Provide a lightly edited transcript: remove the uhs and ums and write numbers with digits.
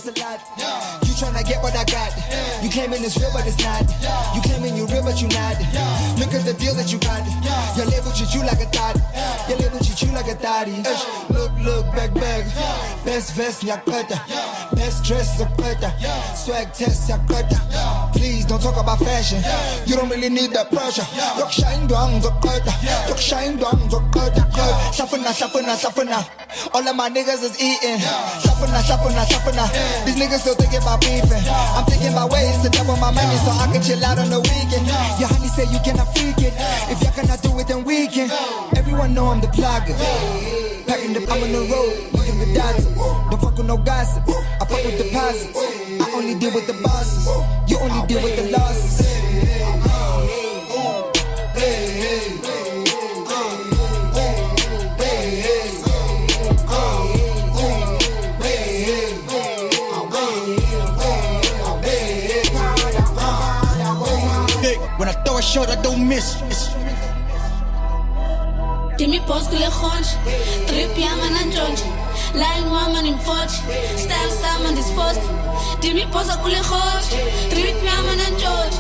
a lot. You tryna get what I got. You claiming it's real, but it's not. You claiming you real, but you not. Look at the deal that you got. Your label treat you like a thotty. Your label treat you like a thotty. Look, back. Best vest, yakota. Best dress, yakota. Swag test, yakota. Please don't talk about fashion. You don't really need that pressure. Yok shine down, yakota. Yok shine down, yakota. Shuffle. All of my niggas is eating. Shuffle. These niggas still thinking about beefing. I'm thinking about ways to double my money so I can chill out on the weekend. Your honey say you cannot freak it. If y'all cannot do it, then we can. Everyone know I'm the plugger. Packing the, I'm on the road, looking the dots. Don't fuck with no gossip. I fuck with deposits. I only deal with the bosses. You only deal with the losses. When I throw a shot, I don't miss. Dimmi post kule khonj, trip yama na George, line woman in Forge, style someone disposed. Dimmi post kule khonj, trip yama na George,